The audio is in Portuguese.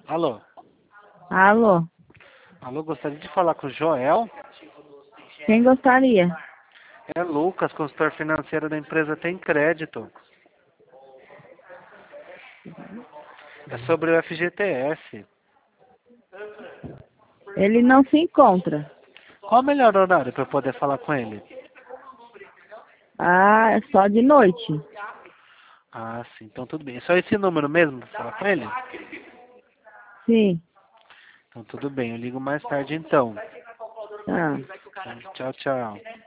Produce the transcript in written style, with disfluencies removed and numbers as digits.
Alô? Alô, Alô, gostaria de falar com o Joel? quem gostaria? É Lucas, consultor financeiro da empresa Tem Crédito. É sobre o FGTS. Ele não se encontra. Qual o melhor horário para eu poder falar com ele? Ah, é só de noite. Ah, sim, então tudo bem. É só esse número mesmo para falar com ele? Sim, Então tudo bem, eu ligo mais tarde então. tá. Tchau, tchau.